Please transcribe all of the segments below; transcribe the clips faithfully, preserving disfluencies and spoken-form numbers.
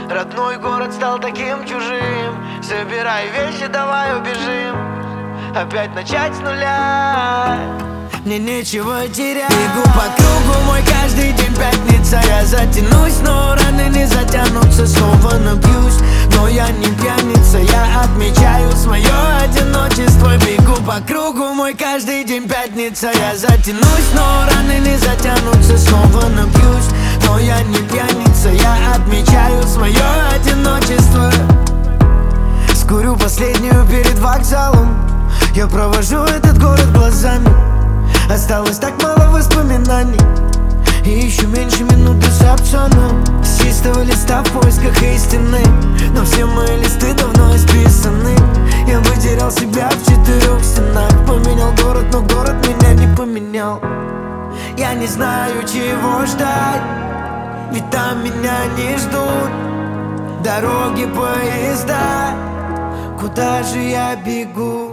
Родной город стал таким чужим. Собирай вещи, давай убежим. Опять начать с нуля. Мне нечего терять. Бегу по кругу, мой каждый день пятница. Я затянусь, но раны не затянутся. Снова напьюсь, но я не пьяница. Я отмечаю свое одиночество. Бегу по кругу, мой каждый день пятница. Я затянусь, но раны не затянутся. Снова напьюсь, но я не пьяница. Я отмечаю свое одиночество. Скурю последнюю перед вокзалом. Я провожу этот город глазами. Осталось так мало воспоминаний. И еще меньше минуты с опционом. С чистого листа в поисках истины. Но все мои листы давно исписаны. Я потерял себя в четырех стенах. Поменял город, но город меня не поменял. Я не знаю, чего ждать, ведь там меня не ждут дороги, поезда. Куда же я бегу?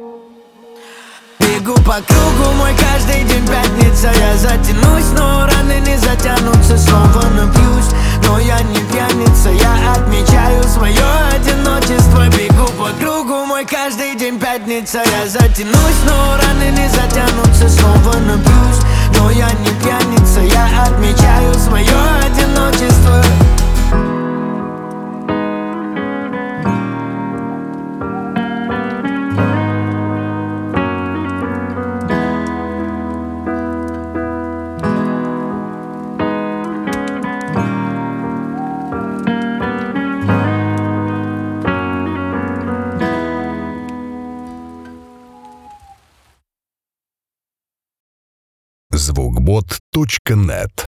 Бегу по кругу, мой каждый день пятница. Я затянусь, но раны не затянутся. Снова напьюсь, но я не пьяница. Я отмечаю свое одиночество. Бегу по кругу, мой каждый день пятница. Я затянусь, но раны не затянутся. Снова напьюсь, но я не пьяница. Я отмечаю свое одиночество. звукбот точка нет